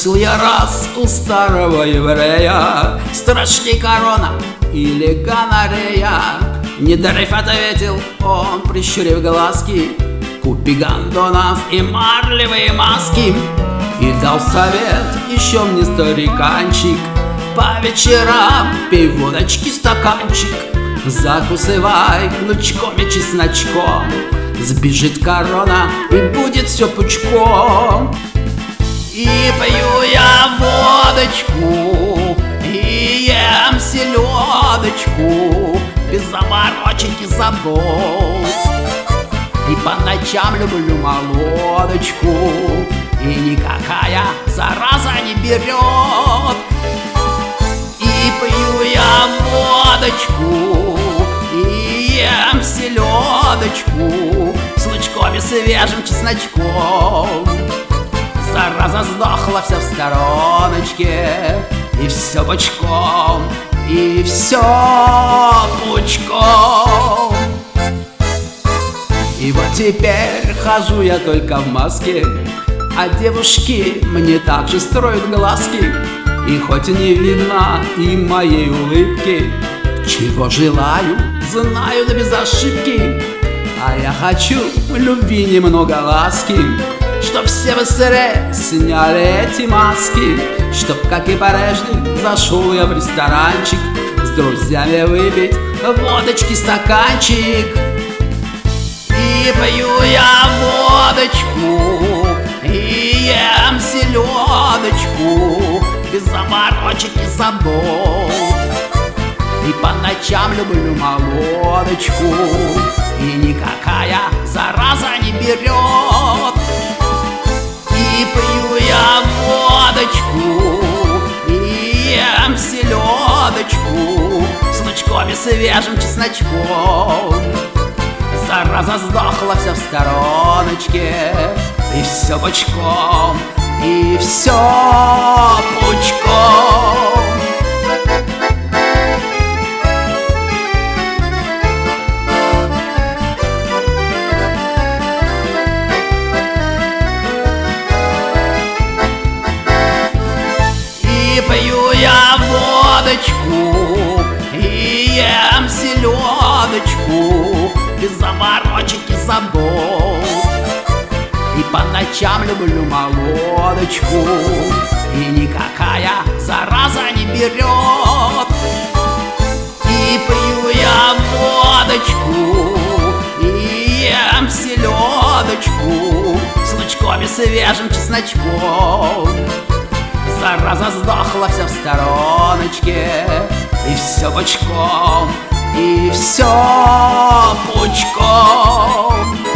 Спросил я раз у старого еврея: страшней корона или гонорея? Недарив ответил он, прищурив глазки: купи гондонов и марлевые маски. И дал совет еще мне стариканчик: по вечерам пей водочки стаканчик, закусывай лучком и чесночком, сбежит корона и будет все пучком. И пью я водочку, и ем селедочку, без заморочек и забот. И по ночам люблю молодочку, и никакая зараза не берет. И пью я водочку, и ем селедочку, с лучком и свежим чесночком. Зараза сдохла вся в стороночке, и все бочком, и все пучком. И вот теперь хожу я только в маске, а девушки мне также строят глазки. И хоть не видно и моей улыбки, чего желаю, знаю да без ошибки. А я хочу любви немного ласки, чтоб все быстрее сняли эти маски, чтоб, как и прежде, зашел я в ресторанчик с друзьями выпить водочки стаканчик. И пью я водочку, и ем селедочку, без заморочек и забот. И по ночам люблю молодочку, и никакая зараза не берет. И пью я водочку, и ем селедочку, с лучком и свежим чесночком. Зараза сдохла вся в стороночке, и все бочком, и все пучком. И пью я водочку, и ем селедочку, без заморочек и забот. И по ночам люблю молодочку, и никакая зараза не берет. И пью я водочку, и ем селедочку, с лучком и свежим чесночком. Зараза сдохла вся в стороночке, и все бочком, и все пучком.